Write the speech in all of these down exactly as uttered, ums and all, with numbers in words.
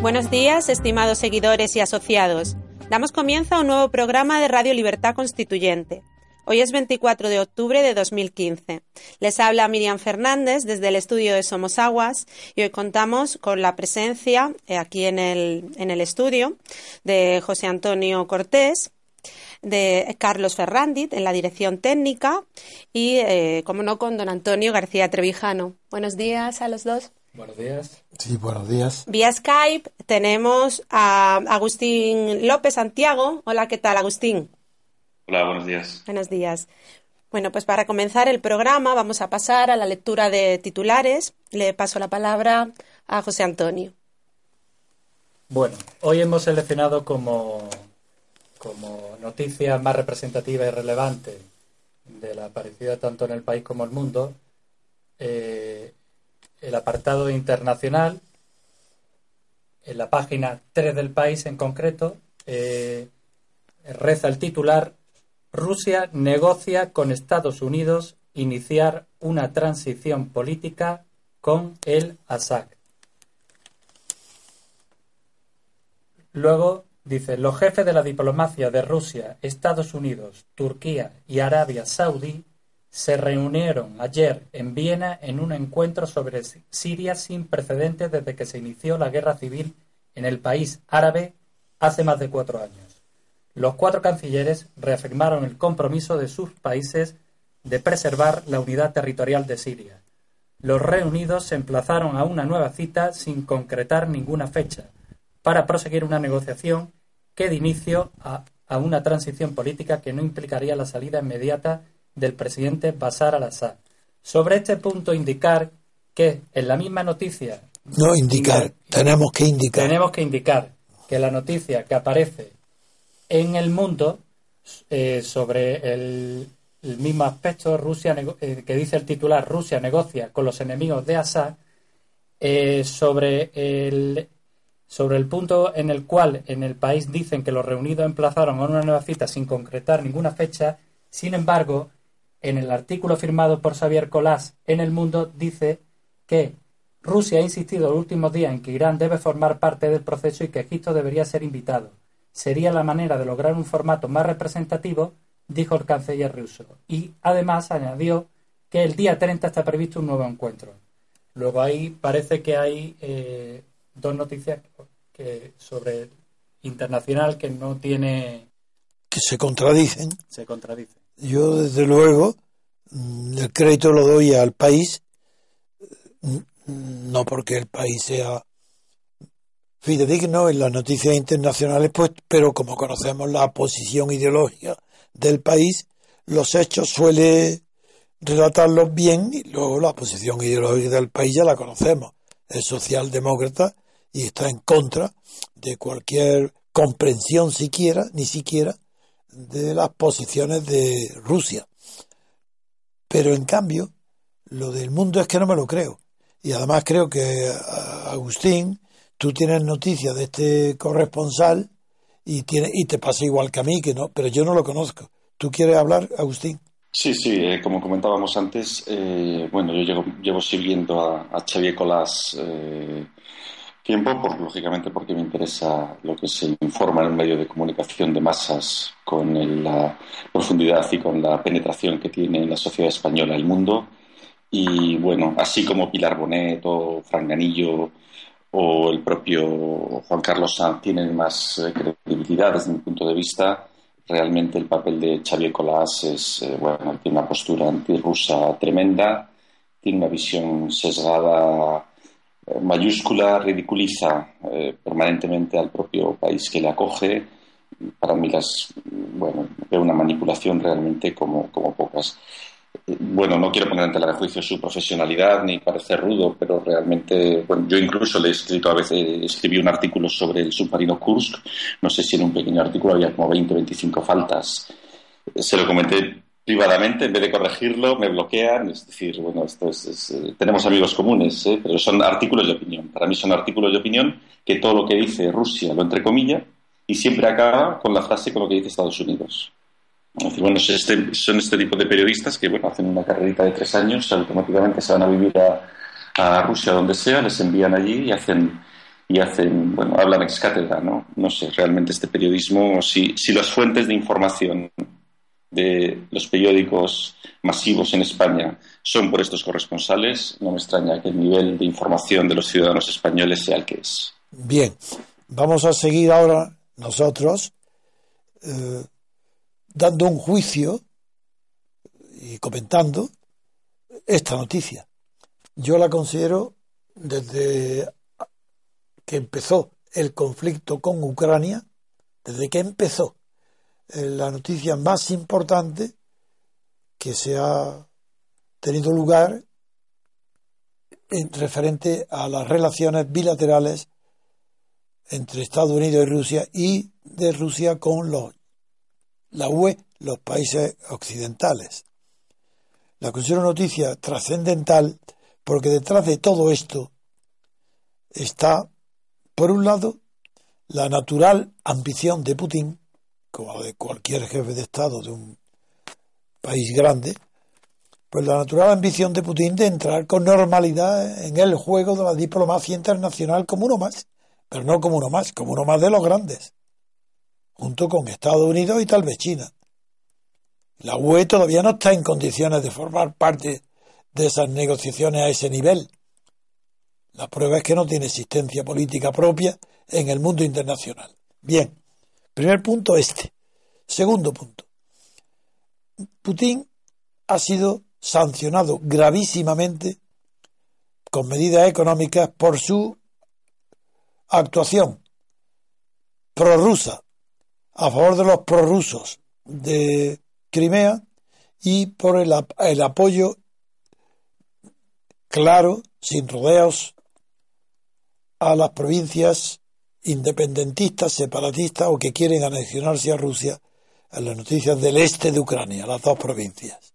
Buenos días, estimados seguidores y asociados. Damos comienzo a un nuevo programa de Radio Libertad Constituyente. Hoy es veinticuatro de octubre de dos mil quince. Les habla Miriam Fernández desde el estudio de Somos Aguas y hoy contamos con la presencia eh, aquí en el, en el estudio de José Antonio Cortés, de Carlos Ferrandit en la dirección técnica y, eh, como no, con don Antonio García Trevijano. Buenos días a los dos. Buenos días. Sí, buenos días. Vía Skype tenemos a Agustín López Santiago. Hola, ¿qué tal, Agustín? Hola, buenos días. Buenos días. Bueno, pues para comenzar el programa vamos a pasar a la lectura de titulares. Le paso la palabra a José Antonio. Bueno, hoy hemos seleccionado como, como noticia más representativa y relevante de la aparecida tanto en el país como en el mundo eh, el apartado internacional. En la página tres del país en concreto eh, reza el titular: Rusia negocia con Estados Unidos iniciar una transición política con el Assad. Luego dice: los jefes de la diplomacia de Rusia, Estados Unidos, Turquía y Arabia Saudí se reunieron ayer en Viena en un encuentro sobre Siria sin precedentes desde que se inició la guerra civil en el país árabe hace más de cuatro años. Los cuatro cancilleres reafirmaron el compromiso de sus países de preservar la unidad territorial de Siria. Los reunidos se emplazaron a una nueva cita sin concretar ninguna fecha para proseguir una negociación que dé inicio a, a una transición política que no implicaría la salida inmediata del presidente Bashar al-Assad. Sobre este punto indicar que en la misma noticia... No indicar, indicar tenemos que indicar. Tenemos que indicar que la noticia que aparece en El Mundo eh, sobre el, el mismo aspecto, Rusia eh, que dice el titular: Rusia negocia con los enemigos de Assad, eh, sobre el sobre el punto en el cual en el país dicen que los reunidos emplazaron a una nueva cita sin concretar ninguna fecha. Sin embargo, en el artículo firmado por Xavier Colás en El Mundo dice que Rusia ha insistido los últimos días en que Irán debe formar parte del proceso y que Egipto debería ser invitado. Sería la manera de lograr un formato más representativo, dijo el canciller ruso. Y además añadió que el día treinta está previsto un nuevo encuentro. Luego ahí parece que hay eh, dos noticias que sobre internacional que no tiene... que se contradicen. Se contradicen. Yo, desde luego, el crédito lo doy al país, no porque el país sea fidedigno en las noticias internacionales, pues, pero como conocemos la posición ideológica del país, los hechos suele relatarlos bien y luego la posición ideológica del país ya la conocemos. Es socialdemócrata y está en contra de cualquier comprensión siquiera, ni siquiera, de las posiciones de Rusia. Pero en cambio, lo del mundo es que no me lo creo. Y además creo que, Agustín, tú tienes noticias de este corresponsal y, tiene, y te pasa igual que a mí, que no, pero yo no lo conozco. ¿Tú quieres hablar, Agustín? Sí, sí, eh, como comentábamos antes, eh, bueno, yo llevo, llevo siguiendo a, a Xavier Colás eh, tiempo, por, lógicamente porque me interesa lo que se informa en el medio de comunicación de masas con el, la profundidad y con la penetración que tiene en la sociedad española el mundo. Y bueno, así como Pilar Bonet o Fran Ganillo o el propio Juan Carlos Sanz tienen más eh, credibilidad desde mi punto de vista, realmente el papel de Xavier Colás es, eh, bueno, tiene una postura antirrusa tremenda, tiene una visión sesgada, eh, mayúscula, ridiculiza eh, permanentemente al propio país que le acoge. Para mí las, bueno, veo una manipulación realmente como, como pocas. Bueno, no quiero poner ante la de juicio su profesionalidad ni parecer rudo, pero realmente, bueno, yo incluso le he escrito a veces, escribí un artículo sobre el submarino Kursk, no sé si en un pequeño artículo había como veinte o veinticinco faltas. Se lo comenté privadamente, en vez de corregirlo, me bloquean, es decir, bueno, esto es, es eh, tenemos amigos comunes, ¿eh? Pero son artículos de opinión. Para mí son artículos de opinión que todo lo que dice Rusia lo entrecomilla y siempre acaba con la frase con lo que dice Estados Unidos. Es decir, bueno, este, son este tipo de periodistas que, bueno, hacen una carrerita de tres años, automáticamente se van a vivir a, a Rusia, donde sea, les envían allí y hacen y hacen, bueno, hablan ex cátedra, ¿no? No sé, realmente este periodismo, si, si las fuentes de información de los periódicos masivos en España son por estos corresponsales, no me extraña que el nivel de información de los ciudadanos españoles sea el que es. Bien, vamos a seguir ahora nosotros eh, dando un juicio y comentando esta noticia. Yo la considero, desde que empezó el conflicto con Ucrania, desde que empezó, eh, la noticia más importante que se ha tenido lugar en referente a las relaciones bilaterales entre Estados Unidos y Rusia, y de Rusia con los, la U E, los países occidentales. La considero noticia trascendental porque detrás de todo esto está, por un lado, la natural ambición de Putin, como la de cualquier jefe de Estado de un país grande, pues la natural ambición de Putin de entrar con normalidad en el juego de la diplomacia internacional como uno más, pero no como uno más, como uno más de los grandes, junto con Estados Unidos y tal vez China. La U E todavía no está en condiciones de formar parte de esas negociaciones a ese nivel. La prueba es que no tiene existencia política propia en el mundo internacional. Bien, primer punto este. Segundo punto. Putin ha sido sancionado gravísimamente con medidas económicas por su actuación prorrusa a favor de los prorrusos de Crimea y por el, el apoyo claro, sin rodeos, a las provincias independentistas, separatistas o que quieren anexionarse a Rusia, en las noticias del este de Ucrania, las dos provincias.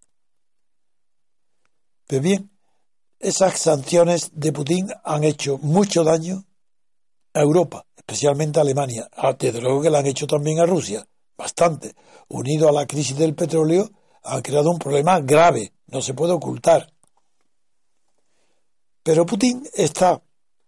Pues bien, esas sanciones de Putin han hecho mucho daño a Europa, especialmente a Alemania. Desde luego que la han hecho también a Rusia, bastante. Unido a la crisis del petróleo, han creado un problema grave, no se puede ocultar. Pero Putin está,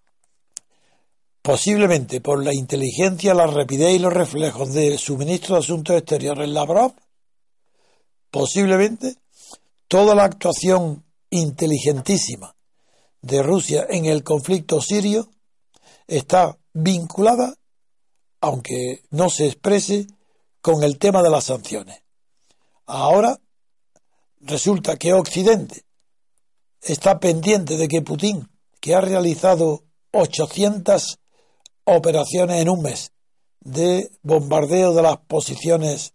posiblemente por la inteligencia, la rapidez y los reflejos de su ministro de Asuntos Exteriores, Lavrov, posiblemente toda la actuación inteligentísima de Rusia en el conflicto sirio está vinculada, aunque no se exprese, con el tema de las sanciones. Ahora resulta que Occidente está pendiente de que Putin, que ha realizado ochocientas operaciones en un mes de bombardeo de las posiciones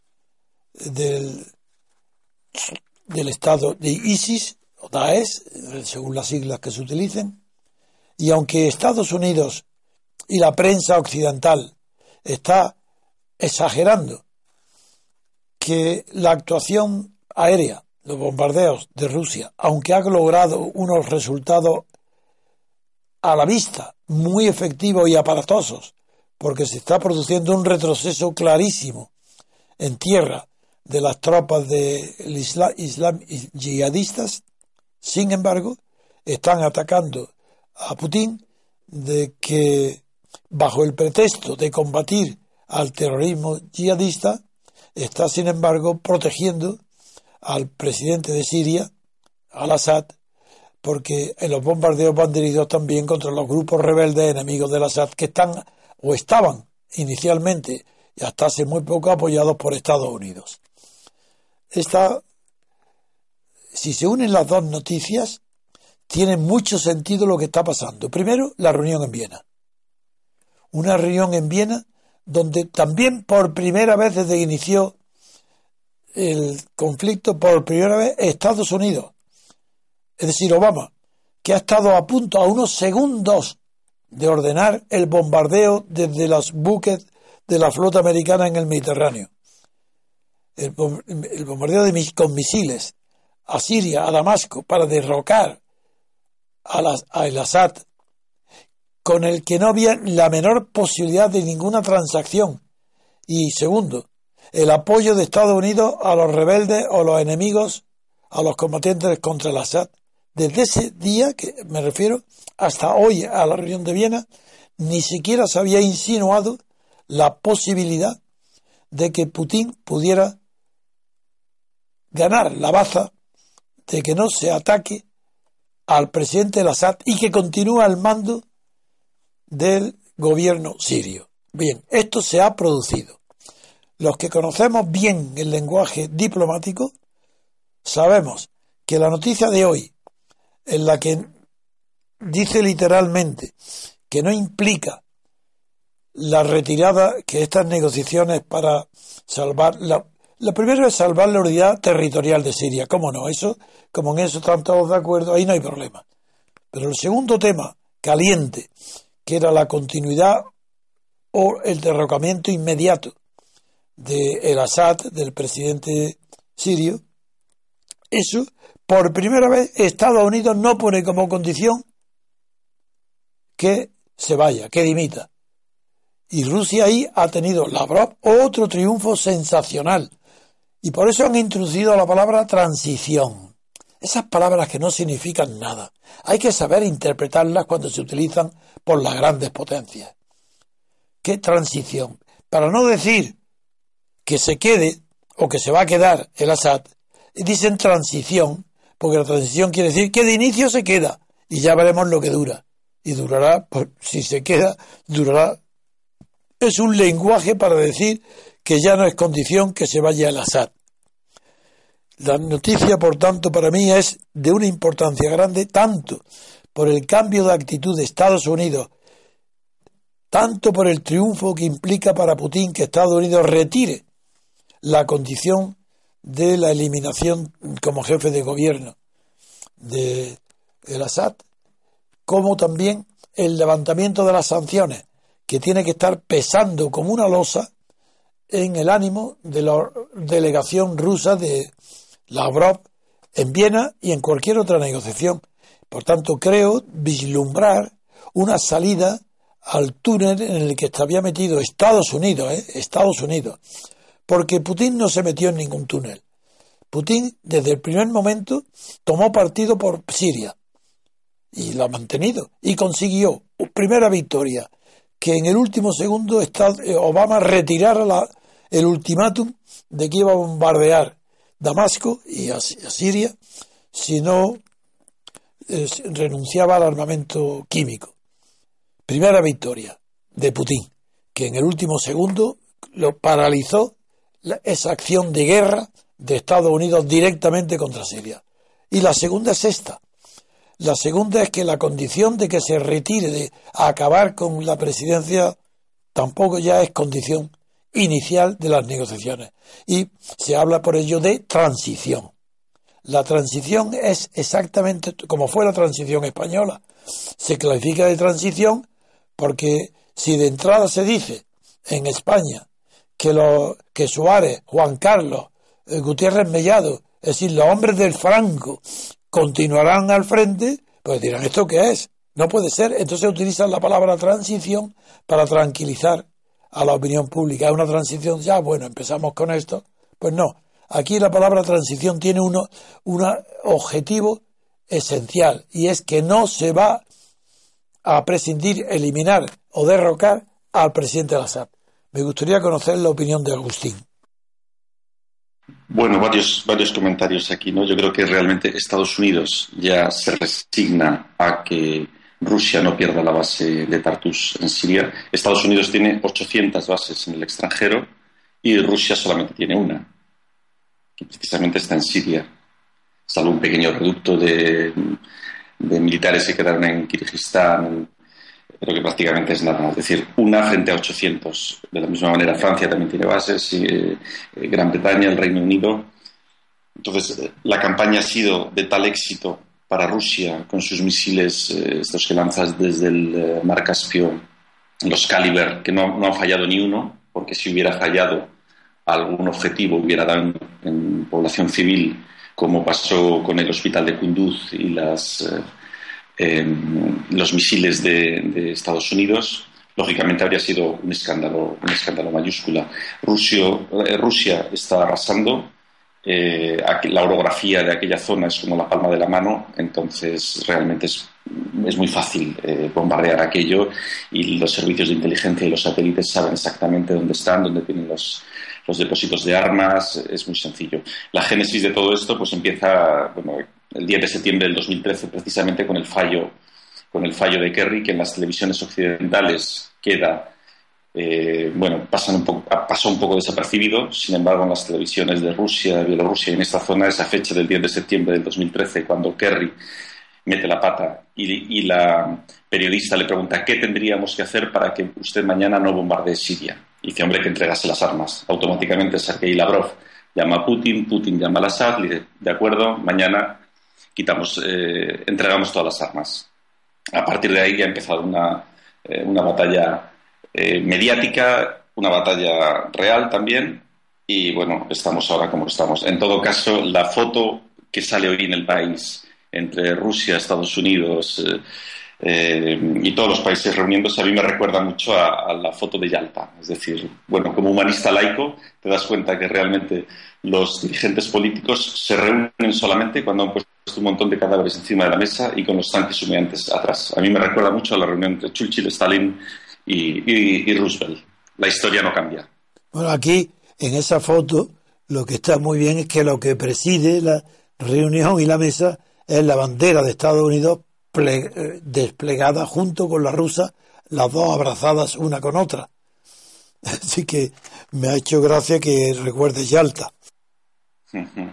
del, del Estado de ISIS, o Daesh, según las siglas que se utilicen, y aunque Estados Unidos y la prensa occidental está exagerando que la actuación aérea, los bombardeos de Rusia, aunque ha logrado unos resultados a la vista muy efectivos y aparatosos, porque se está produciendo un retroceso clarísimo en tierra de las tropas de Islam, Islam yihadistas, sin embargo, están atacando a Putin de que, bajo el pretexto de combatir al terrorismo yihadista, está, sin embargo, protegiendo al presidente de Siria, al-Assad, porque en los bombardeos van dirigidos también contra los grupos rebeldes enemigos del Assad, que están o estaban inicialmente y hasta hace muy poco apoyados por Estados Unidos. Esta, si se unen las dos noticias, tiene mucho sentido lo que está pasando. Primero, la reunión en Viena. Una reunión en Viena donde también por primera vez desde que inició el conflicto, por primera vez Estados Unidos, es decir, Obama, que ha estado a punto, a unos segundos de ordenar el bombardeo desde los buques de la flota americana en el Mediterráneo. El, el bombardeo de, con misiles a Siria, a Damasco, para derrocar a, las, a el Assad, con el que no había la menor posibilidad de ninguna transacción. Y segundo, el apoyo de Estados Unidos a los rebeldes o los enemigos, a los combatientes contra el Assad. Desde ese día, que me refiero, hasta hoy a la reunión de Viena, ni siquiera se había insinuado la posibilidad de que Putin pudiera ganar la baza de que no se ataque al presidente al-Assad y que continúe al mando del gobierno sirio. Bien, esto se ha producido. Los que conocemos bien el lenguaje diplomático sabemos que la noticia de hoy, en la que dice literalmente que no implica la retirada, que estas negociaciones para salvar la, la primera es salvar la unidad territorial de Siria, cómo no, eso, como en eso están todos de acuerdo, ahí no hay problema. Pero el segundo tema caliente, que era la continuidad o el derrocamiento inmediato de el Assad, del presidente sirio, eso, por primera vez, Estados Unidos no pone como condición que se vaya, que dimita. Y Rusia ahí ha tenido, Lavrov, otro triunfo sensacional. Y por eso han introducido la palabra transición. Esas palabras que no significan nada. Hay que saber interpretarlas cuando se utilizan por las grandes potencias. ¿Qué transición? Para no decir que se quede o que se va a quedar el Assad, dicen transición, porque la transición quiere decir que de inicio se queda y ya veremos lo que dura. Y durará, pues, si se queda, durará. Es un lenguaje para decir que ya no es condición que se vaya el Assad. La noticia, por tanto, para mí es de una importancia grande, tanto por el cambio de actitud de Estados Unidos, tanto por el triunfo que implica para Putin que Estados Unidos retire la condición de la eliminación como jefe de gobierno de el Assad, como también el levantamiento de las sanciones, que tiene que estar pesando como una losa en el ánimo de la delegación rusa de Lavrov en Viena y en cualquier otra negociación. Por tanto, creo vislumbrar una salida al túnel en el que se había metido Estados Unidos, ¿eh? Estados Unidos, porque Putin no se metió en ningún túnel. Putin, desde el primer momento, tomó partido por Siria y lo ha mantenido y consiguió, primera victoria, que en el último segundo Obama retirara la, el ultimátum de que iba a bombardear Damasco y a, a Siria si no eh, renunciaba al armamento químico. Primera victoria de Putin, que en el último segundo lo paralizó la, esa acción de guerra de Estados Unidos directamente contra Siria. Y la segunda es esta. La segunda es que la condición de que se retire, de acabar con la presidencia, tampoco ya es condición inicial de las negociaciones. Y se habla por ello de transición. La transición es exactamente como fue la transición española. Se califica de transición porque si de entrada se dice en España que, lo, que Suárez, Juan Carlos, eh, Gutiérrez Mellado, es decir, los hombres del Franco, continuarán al frente, pues dirán, ¿esto qué es? No puede ser. Entonces utilizan la palabra transición para tranquilizar a la opinión pública. Es una transición, ya, bueno, empezamos con esto. Pues no. Aquí la palabra transición tiene uno, un objetivo esencial, y es que no se va a prescindir, eliminar o derrocar al presidente al-Assad. Me gustaría conocer la opinión de Agustín. Bueno, varios, varios comentarios aquí, ¿no? Yo creo que realmente Estados Unidos ya se resigna a que Rusia no pierda la base de Tartus en Siria. Estados Unidos tiene ochocientas bases en el extranjero y Rusia solamente tiene una, que precisamente está en Siria, salvo un pequeño reducto de, de militares que quedaron en Kirguistán, pero que prácticamente es nada. Es decir, una frente a ochocientos. De la misma manera, Francia también tiene bases, y, eh, Gran Bretaña, el Reino Unido. Entonces, la campaña ha sido de tal éxito para Rusia con sus misiles, eh, estos que lanzas desde el eh, Mar Caspio, los Caliber, que no, no han fallado ni uno, porque si hubiera fallado algún objetivo hubiera dado en, en población civil, como pasó con el hospital de Kunduz y las... Eh, Eh, los misiles de, de Estados Unidos, lógicamente habría sido un escándalo, un escándalo mayúscula. Rusia, eh, Rusia está arrasando, eh, la orografía de aquella zona es como la palma de la mano, entonces realmente es es muy fácil eh, bombardear aquello, y los servicios de inteligencia y los satélites saben exactamente dónde están, dónde tienen los, los depósitos de armas. Es muy sencillo. La génesis de todo esto pues empieza bueno, el diez de septiembre del dos mil trece, precisamente con el fallo con el fallo de Kerry, que en las televisiones occidentales queda eh, bueno pasan un poco, pasó un poco desapercibido. Sin embargo, en las televisiones de Rusia, de Bielorrusia y en esta zona, esa fecha del diez de septiembre del dos mil trece, cuando Kerry mete la pata y, y la periodista le pregunta ¿qué tendríamos que hacer para que usted mañana no bombardee Siria? Y dice, hombre, que entregase las armas. Automáticamente Sergei Lavrov llama a Putin, Putin llama al Assad, le dice, de acuerdo, mañana quitamos, eh, entregamos todas las armas. A partir de ahí ha empezado una, eh, una batalla eh, mediática, una batalla real también, y bueno, estamos ahora como estamos. En todo caso, la foto que sale hoy en El País entre Rusia, Estados Unidos eh, eh, y todos los países reuniéndose, a mí me recuerda mucho a, a la foto de Yalta. Es decir, bueno, como humanista laico te das cuenta que realmente los dirigentes políticos se reúnen solamente cuando han puesto un montón de cadáveres encima de la mesa y con los tanques humeantes atrás. A mí me recuerda mucho a la reunión entre Churchill, Stalin y, y, y Roosevelt. La historia no cambia. Bueno, aquí, en esa foto, lo que está muy bien es que lo que preside la reunión y la mesa es la bandera de Estados Unidos ple- desplegada junto con la rusa, las dos abrazadas una con otra. Así que me ha hecho gracia que recuerdes Yalta. Uh-huh.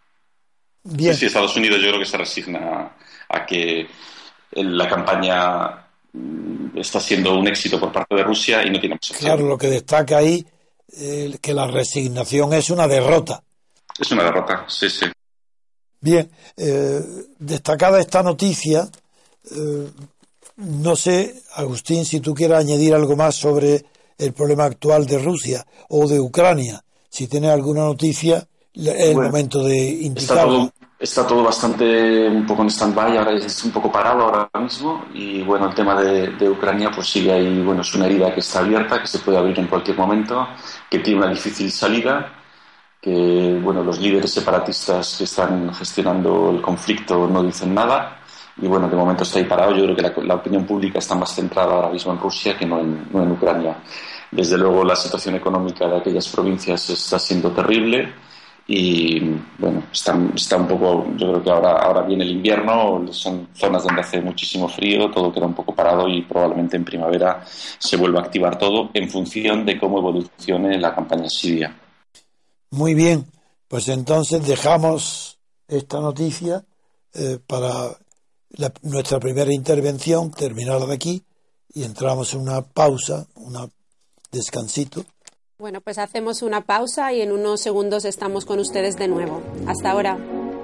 Bien. Sí, sí, Estados Unidos yo creo que se resigna a que la campaña está siendo un éxito por parte de Rusia y no tiene más opción. Claro, lo que destaca ahí eh, que la resignación es una derrota. Es una derrota, sí, sí. Bien, eh, destacada esta noticia, eh, no sé, Agustín, si tú quieres añadir algo más sobre el problema actual de Rusia o de Ucrania. Si tienes alguna noticia, es el bueno, momento de indicarlo. Está, está todo bastante un poco en stand-by, ahora es un poco parado ahora mismo, y bueno, el tema de, de Ucrania pues sigue ahí, bueno, es una herida que está abierta, que se puede abrir en cualquier momento, que tiene una difícil salida, que bueno, los líderes separatistas que están gestionando el conflicto no dicen nada, y bueno, de momento está ahí parado. Yo creo que la, la opinión pública está más centrada ahora mismo en Rusia que no en, no en Ucrania. Desde luego la situación económica de aquellas provincias está siendo terrible y bueno, está, está un poco, yo creo que ahora, ahora viene el invierno, son zonas donde hace muchísimo frío, todo queda un poco parado y probablemente en primavera se vuelva a activar todo en función de cómo evolucione la campaña siria. Muy bien, pues entonces dejamos esta noticia eh, para la, nuestra primera intervención, terminarla de aquí, y entramos en una pausa, un descansito. Bueno, pues hacemos una pausa y en unos segundos estamos con ustedes de nuevo. Hasta ahora.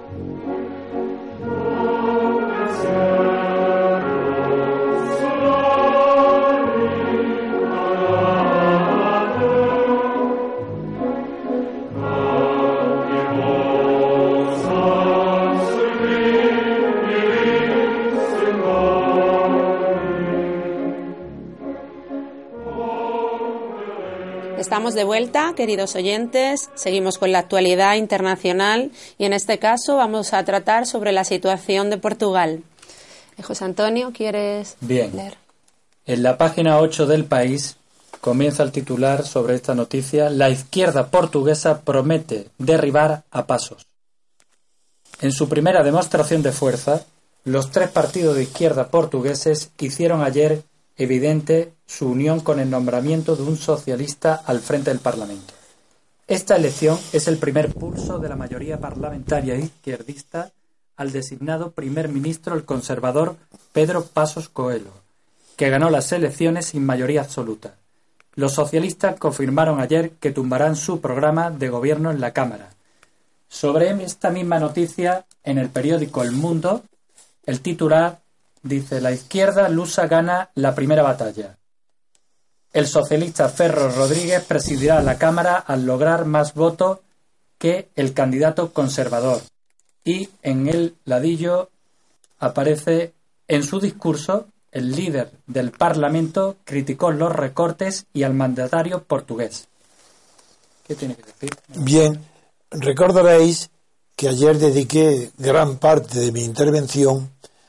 Estamos de vuelta, queridos oyentes. Seguimos con la actualidad internacional y en este caso vamos a tratar sobre la situación de Portugal. José Antonio, ¿quieres Bien. leer? En la página ocho del País comienza el titular sobre esta noticia: la izquierda portuguesa promete derribar a pasos. En su primera demostración de fuerza, los tres partidos de izquierda portugueses hicieron ayer evidente su unión con el nombramiento de un socialista al frente del Parlamento. Esta elección es el primer pulso de la mayoría parlamentaria izquierdista al designado primer ministro, el conservador Pedro Passos Coelho, que ganó las elecciones sin mayoría absoluta. Los socialistas confirmaron ayer que tumbarán su programa de gobierno en la Cámara. Sobre esta misma noticia, en el periódico El Mundo, el titular dice: la izquierda lusa gana la primera batalla. El socialista Ferro Rodríguez presidirá la Cámara al lograr más votos que el candidato conservador. Y en el ladillo aparece: en su discurso, el líder del Parlamento criticó los recortes y al mandatario portugués. ¿Qué tiene que decir? Bien, recordaréis que ayer dediqué gran parte de mi intervención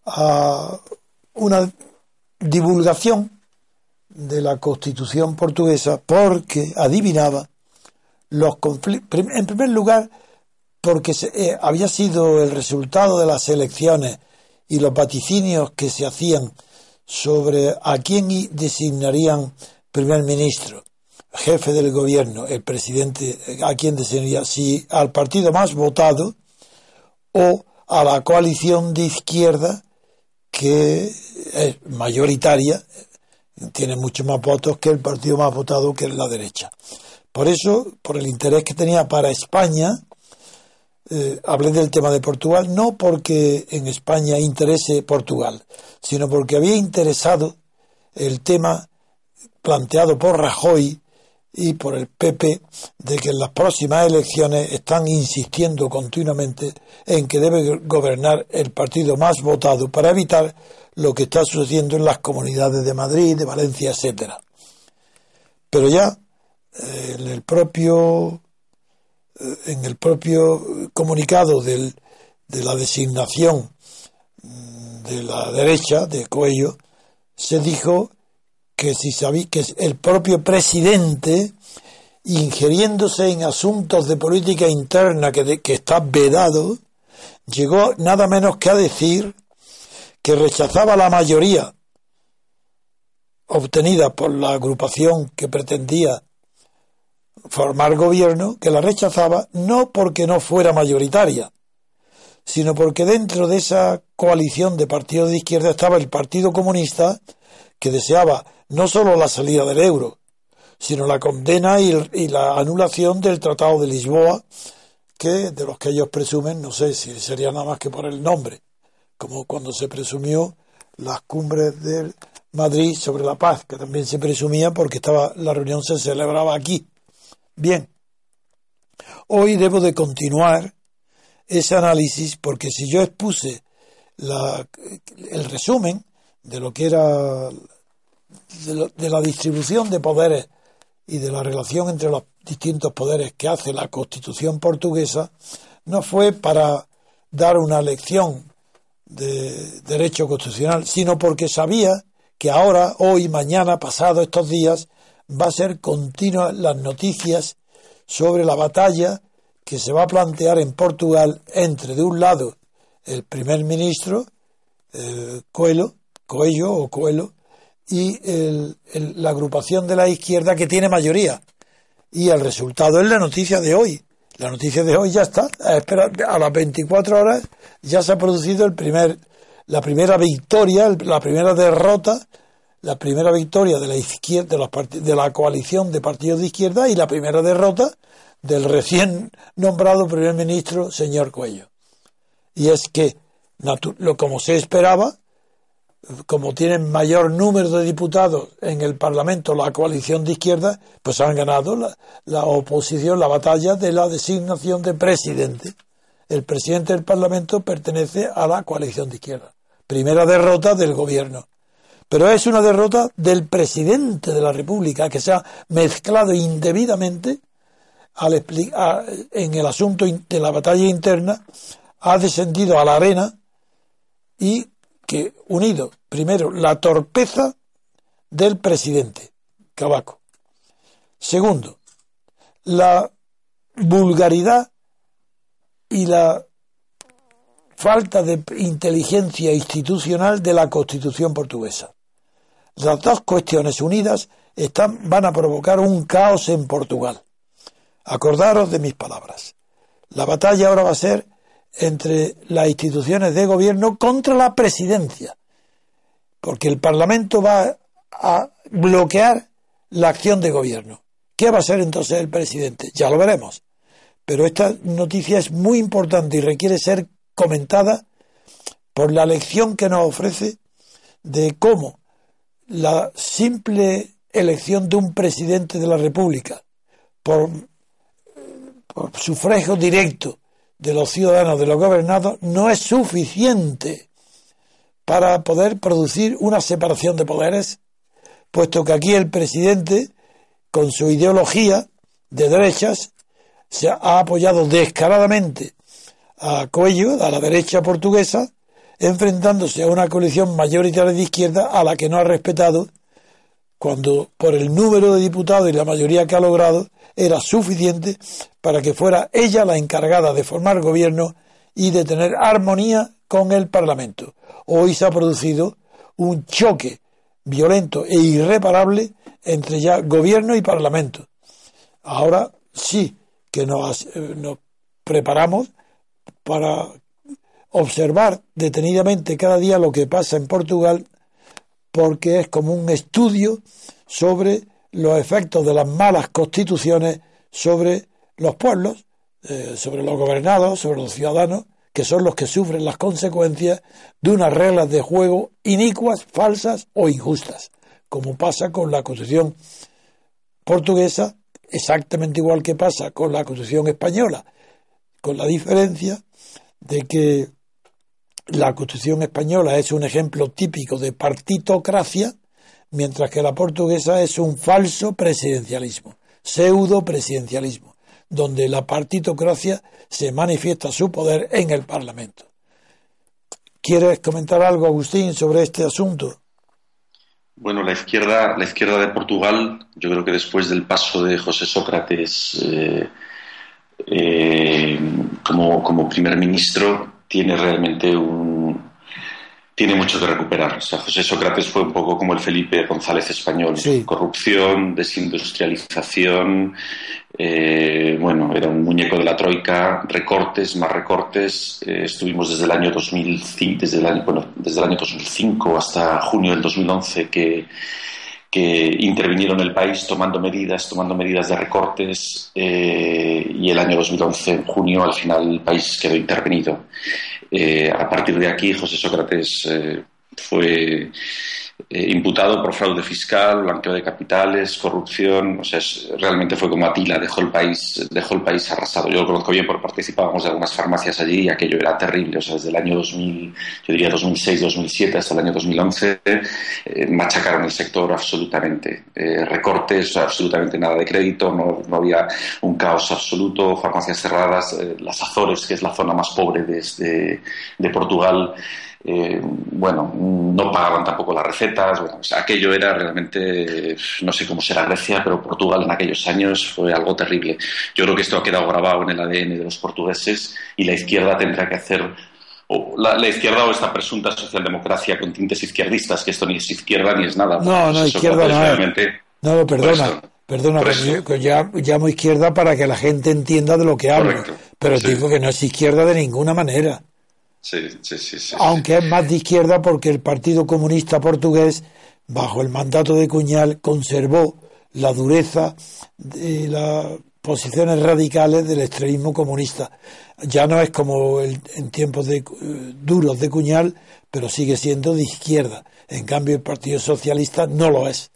a una divulgación de la Constitución portuguesa porque adivinaba los conflictos. En primer lugar, porque se, eh, había sido el resultado de las elecciones y los vaticinios que se hacían sobre a quién designarían primer ministro, jefe del gobierno, el presidente, a quién designaría, si al partido más votado o a la coalición de izquierda que es mayoritaria, tiene muchos más votos que el partido más votado, que es la derecha. Por eso, por el interés que tenía para España, eh, hablé del tema de Portugal, no porque en España interese Portugal, sino porque había interesado el tema planteado por Rajoy y por el P P, de que en las próximas elecciones están insistiendo continuamente en que debe gobernar el partido más votado para evitar lo que está sucediendo en las comunidades de Madrid, de Valencia, etcétera. Pero ya eh, en el propio eh, en el propio comunicado del, de la designación de la derecha de Coello se dijo que si sabía que el propio presidente, ingiriéndose en asuntos de política interna que, de, que está vedado, llegó nada menos que a decir que rechazaba la mayoría obtenida por la agrupación que pretendía formar gobierno, que la rechazaba no porque no fuera mayoritaria, sino porque dentro de esa coalición de partidos de izquierda estaba el Partido Comunista, que deseaba no solo la salida del euro, sino la condena y, y la anulación del Tratado de Lisboa, que de los que ellos presumen, no sé si sería nada más que por el nombre, como cuando se presumió las cumbres de Madrid sobre la paz, que también se presumía porque estaba la reunión se celebraba aquí. Bien, hoy debo de continuar ese análisis porque si yo expuse la, el resumen de lo que era de, lo, de la distribución de poderes y de la relación entre los distintos poderes que hace la Constitución portuguesa, no fue para dar una lección de derecho constitucional, sino porque sabía que ahora, hoy, mañana, pasado, estos días, va a ser continua las noticias sobre la batalla que se va a plantear en Portugal entre, de un lado, el primer ministro, eh, Coelho, Coelho o Coelho, y el, el, la agrupación de la izquierda que tiene mayoría. Y el resultado es la noticia de hoy. La noticia de hoy ya está. A, espera, a las veinticuatro horas ya se ha producido el primer, la primera victoria, la primera derrota, la primera victoria de la izquierda, de, los part- de la coalición de partidos de izquierda y la primera derrota del recién nombrado primer ministro, señor Coelho. Y es que, natu- lo como se esperaba, como tienen mayor número de diputados en el Parlamento la coalición de izquierda, pues han ganado la, la oposición, la batalla de la designación de presidente. El presidente del Parlamento pertenece a la coalición de izquierda. Primera derrota del gobierno. Pero es una derrota del presidente de la República, que se ha mezclado indebidamente al explicar, en el asunto de la batalla interna, ha descendido a la arena y que unido, primero, la torpeza del presidente, Cavaco. Segundo, la vulgaridad y la falta de inteligencia institucional de la Constitución portuguesa. Las dos cuestiones unidas están, van a provocar un caos en Portugal. Acordaros de mis palabras. La batalla ahora va a ser entre las instituciones de gobierno contra la presidencia, porque el Parlamento va a bloquear la acción de gobierno. ¿Qué va a hacer entonces el presidente? Ya lo veremos. Pero esta noticia es muy importante y requiere ser comentada por la lección que nos ofrece de cómo la simple elección de un presidente de la República por, por sufragio directo de los ciudadanos, de los gobernados, no es suficiente para poder producir una separación de poderes, puesto que aquí el presidente, con su ideología de derechas, se ha apoyado descaradamente a Coelho, a la derecha portuguesa, enfrentándose a una coalición mayoritaria de izquierda a la que no ha respetado, cuando por el número de diputados y la mayoría que ha logrado era suficiente para que fuera ella la encargada de formar gobierno y de tener armonía con el Parlamento. Hoy se ha producido un choque violento e irreparable entre ya gobierno y Parlamento. Ahora sí que nos, nos preparamos para observar detenidamente cada día lo que pasa en Portugal, porque es como un estudio sobre los efectos de las malas constituciones sobre los pueblos, eh, sobre los gobernados, sobre los ciudadanos, que son los que sufren las consecuencias de unas reglas de juego inicuas, falsas o injustas, como pasa con la Constitución portuguesa, exactamente igual que pasa con la Constitución española, con la diferencia de que la Constitución española es un ejemplo típico de partitocracia, mientras que la portuguesa es un falso presidencialismo, pseudo presidencialismo, donde la partitocracia se manifiesta su poder en el Parlamento. ¿Quieres comentar algo, Agustín, sobre este asunto? Bueno, la izquierda, la izquierda de Portugal, yo creo que después del paso de José Sócrates eh, eh, como, como primer ministro, tiene realmente un tiene mucho que recuperar. O sea, José Sócrates fue un poco como el Felipe González español. Sí. Corrupción, desindustrialización, eh, bueno, era un muñeco de la troika, recortes, más recortes. Eh, estuvimos desde el año dos mil cinco, desde el año, bueno, desde el año dos mil cinco hasta junio del dos mil once que que intervinieron en el país tomando medidas, tomando medidas de recortes, eh, y el año dos mil once, en junio, al final el país quedó intervenido. Eh, a partir de aquí, José Sócrates eh, fue eh, imputado por fraude fiscal, blanqueo de capitales, corrupción. O sea, es, realmente fue como Atila, dejó el país, dejó el país arrasado. Yo lo conozco bien porque participábamos de algunas farmacias allí y aquello era terrible. O sea, desde el año dos mil, yo diría dos mil seis, dos mil siete hasta el año dos mil once, eh, machacaron el sector absolutamente. Eh, recortes, absolutamente nada de crédito, no, no había un caos absoluto, farmacias cerradas. Eh, las Azores, que es la zona más pobre de, de, de Portugal, Eh, bueno, no pagaban tampoco las recetas. Bueno, o sea, aquello era realmente, no sé cómo será Grecia, pero Portugal en aquellos años fue algo terrible. Yo creo que esto ha quedado grabado en el A D N de los portugueses y la izquierda tendrá que hacer, o la, la izquierda o esta presunta socialdemocracia con tintes izquierdistas, que esto ni es izquierda ni es nada. No, no, izquierda no realmente... No, no, perdona. Perdona, yo ya llamo izquierda para que la gente entienda de lo que hablo. Correcto. Pero sí. Digo que no es izquierda de ninguna manera. Sí, sí, sí, sí, aunque es más de izquierda porque el Partido Comunista Portugués, bajo el mandato de Cunhal, conservó la dureza de las posiciones radicales del extremismo comunista. Ya no es como el, en tiempos de, uh, duros de Cunhal, pero sigue siendo de izquierda. En cambio, el Partido Socialista no lo es.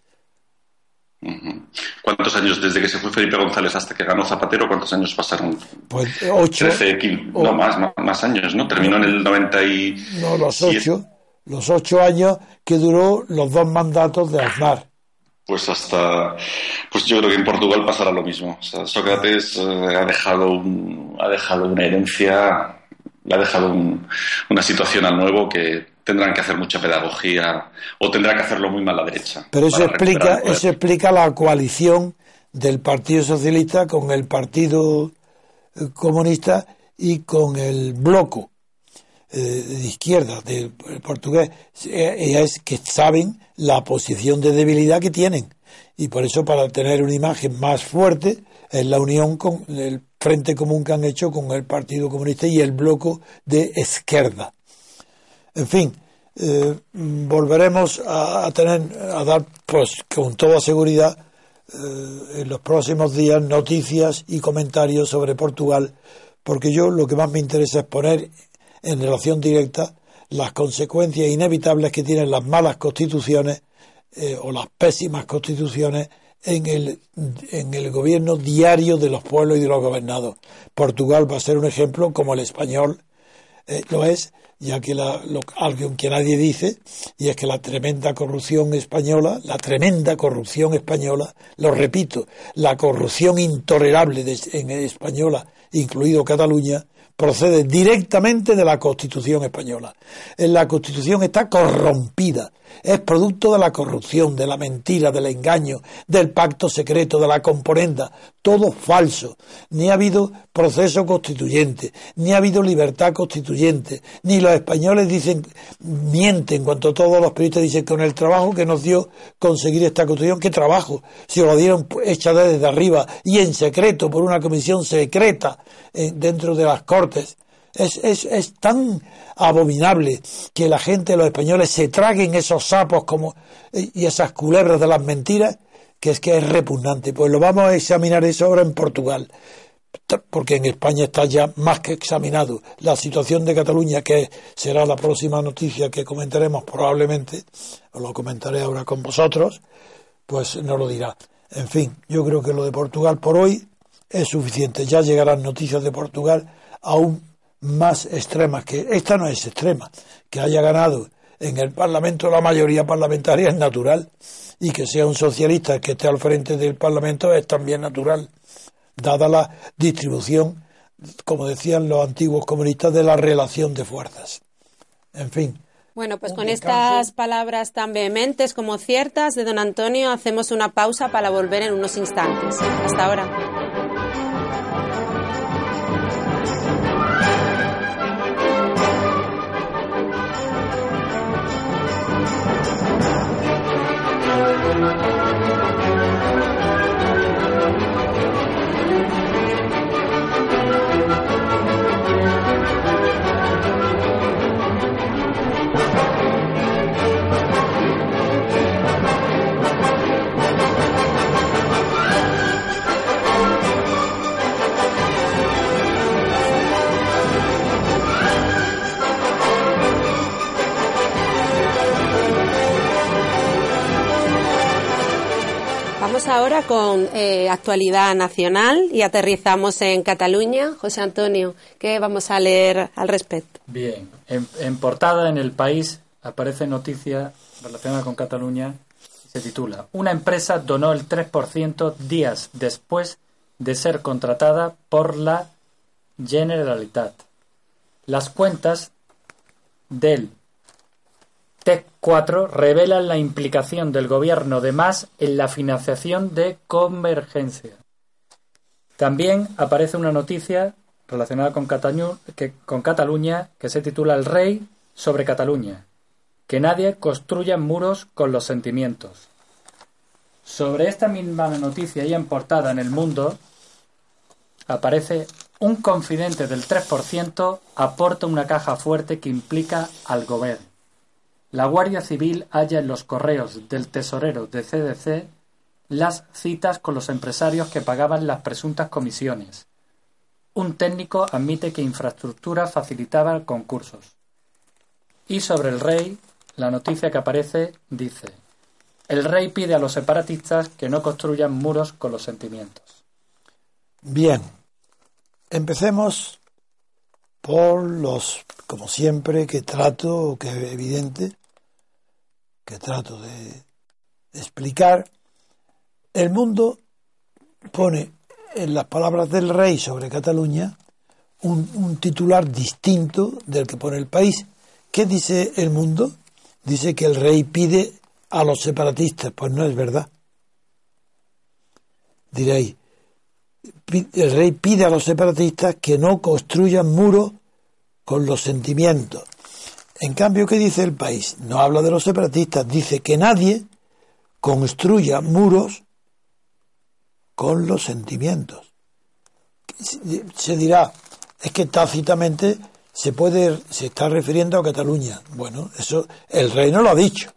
¿Cuántos años desde que se fue Felipe González hasta que ganó Zapatero? ¿Cuántos años pasaron? Pues ocho. trece, quince, o, no, más, más, más años, ¿no? Terminó en el noventa y siete. No, los ocho. Los ocho años que duró los dos mandatos de Aznar. Pues hasta... Pues yo creo que en Portugal pasará lo mismo. O sea, Sócrates eh, ha dejado un, ha dejado una herencia, le ha dejado un, una situación al nuevo que tendrán que hacer mucha pedagogía o tendrá que hacerlo muy mal la derecha. Pero eso explica, eso explica la coalición del Partido Socialista con el Partido Comunista y con el bloco eh, de izquierda del portugués. Eh, es que saben la posición de debilidad que tienen y por eso, para tener una imagen más fuerte, es la unión con el frente común que han hecho con el Partido Comunista y el bloco de izquierda. En fin, eh, volveremos a, a tener, a dar, pues, con toda seguridad, eh, en los próximos días, noticias y comentarios sobre Portugal, porque yo lo que más me interesa es poner en relación directa las consecuencias inevitables que tienen las malas constituciones eh, o las pésimas constituciones en el, en el gobierno diario de los pueblos y de los gobernados. Portugal va a ser un ejemplo, como el español eh, lo es, ya que la, lo, algo que nadie dice, y es que la tremenda corrupción española, la tremenda corrupción española, lo repito, la corrupción intolerable de, en española, incluido Cataluña, procede directamente de la Constitución española. La Constitución está corrompida, es producto de la corrupción, de la mentira, del engaño, del pacto secreto, de la componenda, todo falso. Ni ha habido proceso constituyente, ni ha habido libertad constituyente, ni los españoles dicen, mienten, cuando todos los periodistas dicen que con el trabajo que nos dio conseguir esta Constitución, ¿qué trabajo? Si lo dieron hecha desde arriba y en secreto por una comisión secreta eh, dentro de las Cortes. Es, es, es tan abominable que la gente, los españoles, se traguen esos sapos como y esas culebras de las mentiras, que es que es repugnante. Pues lo vamos a examinar eso ahora en Portugal, porque en España está ya más que examinado. La situación de Cataluña, que será la próxima noticia que comentaremos probablemente, os lo comentaré ahora con vosotros, pues nos lo dirá. En fin, yo creo que lo de Portugal por hoy es suficiente. Ya llegarán noticias de Portugal aún más extremas, que esta no es extrema, que haya ganado en el Parlamento la mayoría parlamentaria es natural, y que sea un socialista el que esté al frente del Parlamento es también natural, dada la distribución, como decían los antiguos comunistas, de la relación de fuerzas. En fin. Bueno, pues con estas palabras tan vehementes como ciertas de don Antonio, hacemos una pausa para volver en unos instantes. Hasta ahora. Vamos ahora con eh, actualidad nacional y aterrizamos en Cataluña. José Antonio, ¿qué vamos a leer al respecto? Bien, en, en portada en El País aparece noticia relacionada con Cataluña y se titula: una empresa donó el tres por ciento días después de ser contratada por la Generalitat. Las cuentas del T E C cuatro revelan la implicación del gobierno de Mas en la financiación de Convergencia. También aparece una noticia relacionada con, Catalu- que, con Cataluña que se titula El rey sobre Cataluña. Que nadie construya muros con los sentimientos. Sobre esta misma noticia y en portada en El Mundo aparece: un confidente del tres por ciento aporta una caja fuerte que implica al gobierno. La Guardia Civil halla en los correos del tesorero de C D C las citas con los empresarios que pagaban las presuntas comisiones. Un técnico admite que infraestructura facilitaba concursos. Y sobre el rey, la noticia que aparece dice: el rey pide a los separatistas que no construyan muros con los sentimientos. Bien, empecemos por los, como siempre, que trato, que es evidente, que trato de explicar. El Mundo pone en las palabras del rey sobre Cataluña un, un titular distinto del que pone El País. ¿Qué dice El Mundo? Dice que el rey pide a los separatistas. Pues no es verdad. Diréis, el rey pide a los separatistas que no construyan muros con los sentimientos. En cambio, ¿qué dice El País? No habla de los separatistas, dice que nadie construya muros con los sentimientos. Se dirá, es que tácitamente se puede, se está refiriendo a Cataluña. Bueno, eso el rey no lo ha dicho.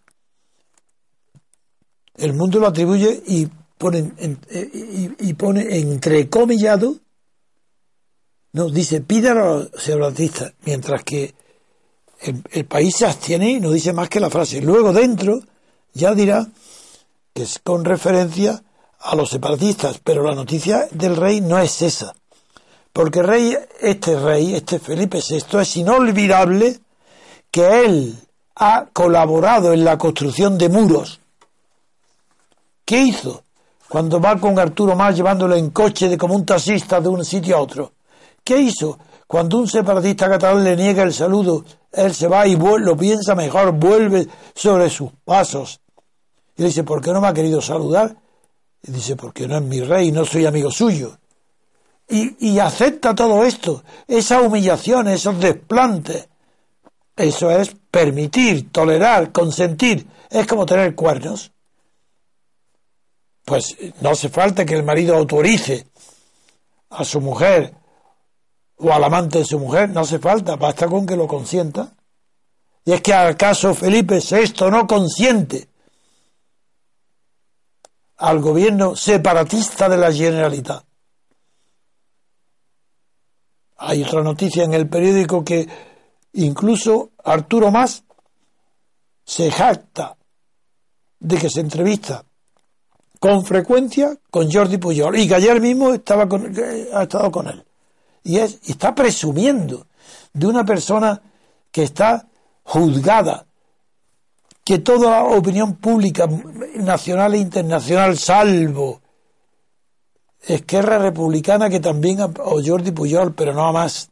El Mundo lo atribuye y pone, en, y, y pone entrecomillado, no, dice pide a los separatistas, mientras que el, el País se abstiene y no dice más que la frase. Luego dentro ya dirá que es con referencia a los separatistas, pero la noticia del rey no es esa, porque el rey, este rey, este Felipe sexto, es inolvidable que él ha colaborado en la construcción de muros. ¿Qué hizo cuando va con Arturo Mas llevándolo en coche de como un taxista de un sitio a otro? ¿Qué hizo Cuando un separatista catalán le niega el saludo, él se va y vuelve, lo piensa mejor, vuelve sobre sus pasos. Y le dice, ¿por qué no me ha querido saludar? Y dice, porque no es mi rey, no soy amigo suyo. Y, y acepta todo esto, esa humillación, esos desplantes. Eso es permitir, tolerar, consentir. Es como tener cuernos. Pues no hace falta que el marido autorice a su mujer o al amante de su mujer, no hace falta, basta con que lo consienta. Y es que acaso Felipe sexto no consiente al gobierno separatista de la Generalitat. Hay otra noticia en el periódico que incluso Arturo Mas se jacta de que se entrevista con frecuencia con Jordi Pujol y que ayer mismo estaba con, ha estado con él. Y es, está presumiendo de una persona que está juzgada, que toda la opinión pública nacional e internacional, salvo Esquerra Republicana, que también, o Jordi Pujol, pero no más,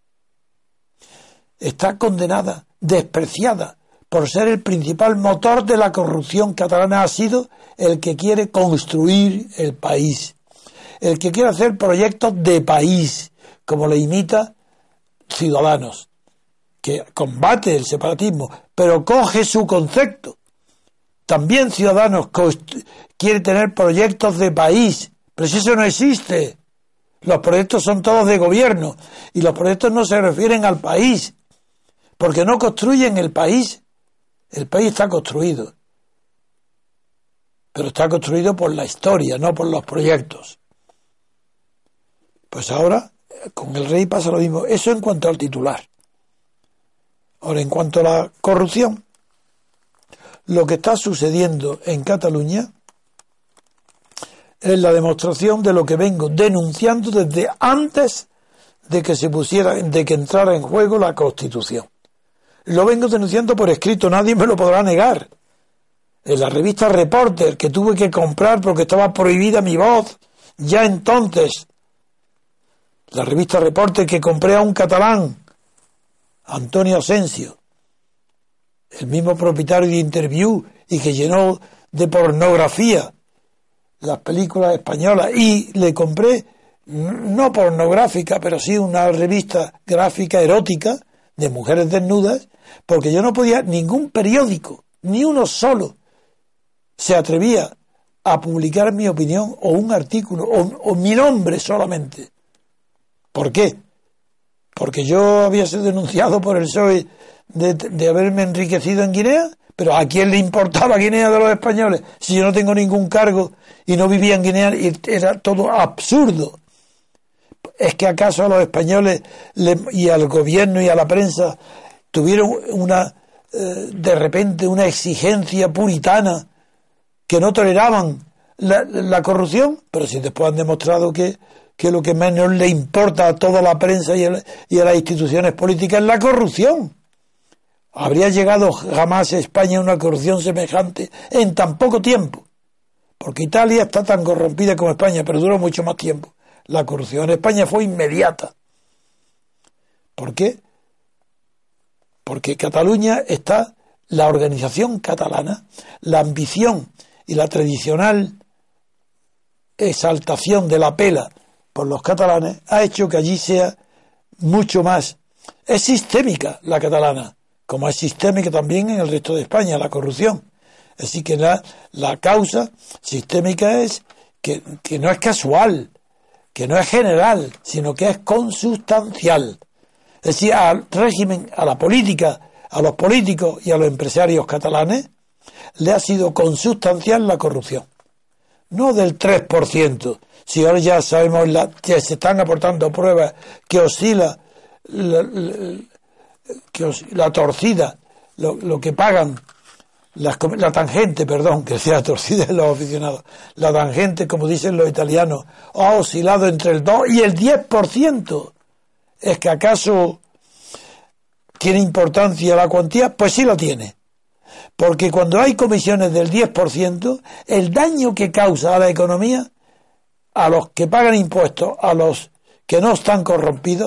está condenada, despreciada, por ser el principal motor de la corrupción catalana. Ha sido el que quiere construir el país, el que quiere hacer proyectos de país, como le imita Ciudadanos, que combate el separatismo, pero coge su concepto. También Ciudadanos quiere tener proyectos de país, pero si eso no existe. Los proyectos son todos de gobierno, y los proyectos no se refieren al país, porque no construyen el país. El país está construido, pero está construido por la historia, no por los proyectos. Pues ahora, con el rey pasa lo mismo. Eso en cuanto al titular. Ahora, en cuanto a la corrupción, lo que está sucediendo en Cataluña es la demostración de lo que vengo denunciando desde antes de que se pusiera, de que entrara en juego la Constitución. Lo vengo denunciando por escrito, nadie me lo podrá negar. En la revista Reporter, que tuve que comprar porque estaba prohibida mi voz, ya entonces, la revista Reporter que compré a un catalán, Antonio Asensio, el mismo propietario de Interview, y que llenó de pornografía las películas españolas, y le compré, no pornográfica, pero sí una revista gráfica erótica de mujeres desnudas, porque yo no podía, ningún periódico, ni uno solo, se atrevía a publicar mi opinión o un artículo, o, o mi nombre solamente. ¿Por qué? Porque yo había sido denunciado por el P S O E de, de haberme enriquecido en Guinea, pero ¿a quién le importaba Guinea de los españoles? Si yo no tengo ningún cargo y no vivía en Guinea, y era todo absurdo. ¿Es que acaso a los españoles le, y al gobierno y a la prensa tuvieron una, eh, de repente, una exigencia puritana que no toleraban la, la corrupción? Pero si después han demostrado que, que lo que menos le importa a toda la prensa y, el, y a las instituciones políticas es la corrupción. ¿Habría llegado jamás España a una corrupción semejante en tan poco tiempo? Porque Italia está tan corrompida como España, pero duró mucho más tiempo. La corrupción en España fue inmediata. ¿Por qué? Porque Cataluña está, la organización catalana, la ambición y la tradicional exaltación de la pela por los catalanes ha hecho que allí sea mucho más. Es sistémica la catalana, como es sistémica también en el resto de España la corrupción. Así que la, la causa sistémica es que, que no es casual, que no es general, sino que es consustancial. Es decir, al régimen, a la política, a los políticos y a los empresarios catalanes le ha sido consustancial la corrupción. No del tres por ciento. Si ahora ya sabemos la, que se están aportando pruebas que oscila la, la, que os, la torcida, lo, lo que pagan, las, la tangente, perdón, que sea torcida en los aficionados, la tangente, como dicen los italianos, ha oscilado entre el dos y el diez por ciento. ¿Es que acaso tiene importancia la cuantía? Pues sí lo tiene. Porque cuando hay comisiones del diez por ciento, el daño que causa a la economía, a los que pagan impuestos, a los que no están corrompidos,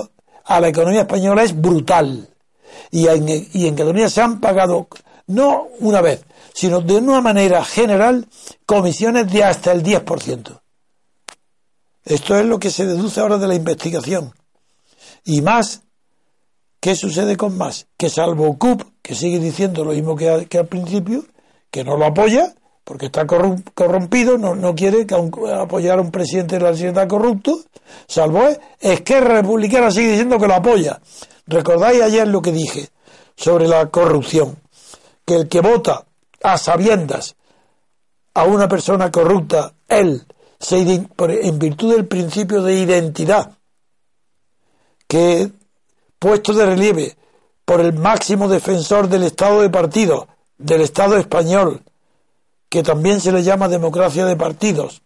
a la economía española es brutal. Y en, y en Cataluña se han pagado, no una vez, sino de una manera general, comisiones de hasta el diez por ciento. Esto es lo que se deduce ahora de la investigación. Y más, ¿qué sucede con más? Que salvo C U P, que sigue diciendo lo mismo que, a, que al principio, que no lo apoya, porque está corrompido, no, no quiere que un, apoyar a un presidente de la sociedad corrupto, salvo es, Esquerra Republicana sigue diciendo que lo apoya. ¿Recordáis ayer lo que dije sobre la corrupción? Que el que vota a sabiendas a una persona corrupta, él, se, en virtud del principio de identidad, que puesto de relieve por el máximo defensor del Estado de partidos, del Estado español, que también se le llama democracia de partidos,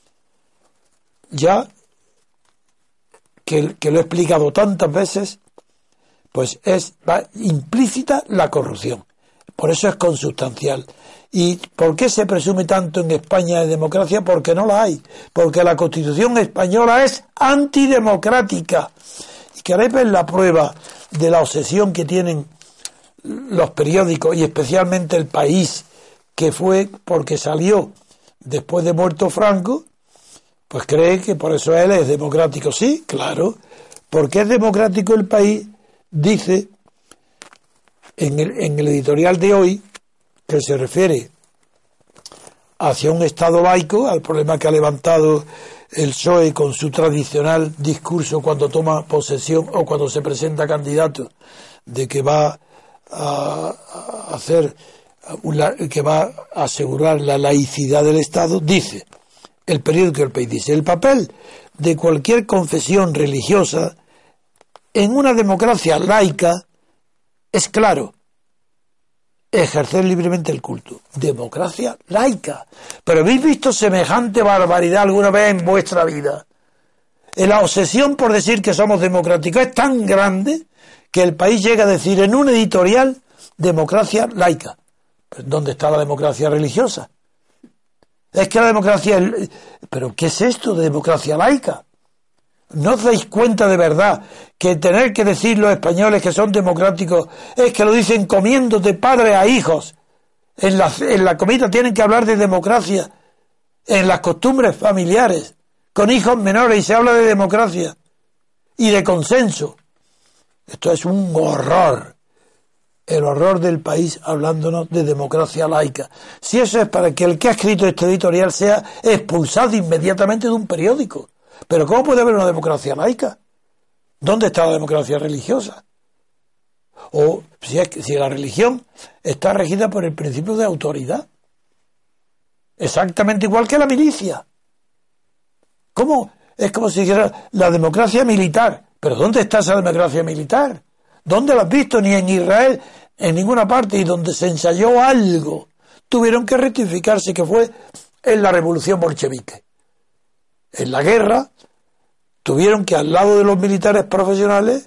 ya que, que lo he explicado tantas veces, pues es va, implícita la corrupción. Por eso es consubstancial. ¿Y por qué se presume tanto en España de democracia? Porque no la hay. Porque la Constitución española es antidemocrática. Y queréis ver la prueba de la obsesión que tienen los periódicos y especialmente El País, que fue porque salió después de muerto Franco, pues cree que por eso él es democrático. Sí, claro, porque es democrático El País, dice en el, en el editorial de hoy, que se refiere hacia un Estado laico, al problema que ha levantado el P S O E con su tradicional discurso cuando toma posesión o cuando se presenta candidato, de que va a, a hacer, una, que va a asegurar la laicidad del Estado. Dice el periódico El País, dice: el papel de cualquier confesión religiosa en una democracia laica es claro: ejercer libremente el culto. Democracia laica. ¿Pero habéis visto semejante barbaridad alguna vez en vuestra vida? La obsesión por decir que somos democráticos es tan grande que El País llega a decir en un editorial: democracia laica. ¿Dónde está la democracia religiosa? Es que la democracia... ¿Pero qué es esto de democracia laica? ¿No os dais cuenta de verdad que tener que decir los españoles que son democráticos es que lo dicen comiendo de padre a hijos? En la, en la comida tienen que hablar de democracia, en las costumbres familiares, con hijos menores, y se habla de democracia y de consenso. Esto es un horror, el horror del País hablándonos de democracia laica. Si eso es para que el que ha escrito este editorial sea expulsado inmediatamente de un periódico. Pero ¿cómo puede haber una democracia laica? ¿Dónde está la democracia religiosa? O si, es, si la religión está regida por el principio de autoridad, exactamente igual que la milicia. ¿Cómo? Es como si dijera la democracia militar. ¿Pero dónde está esa democracia militar? ¿Dónde la has visto? Ni en Israel, en ninguna parte. Y donde se ensayó algo, tuvieron que rectificarse, que fue en la revolución bolchevique. En la guerra tuvieron que, al lado de los militares profesionales,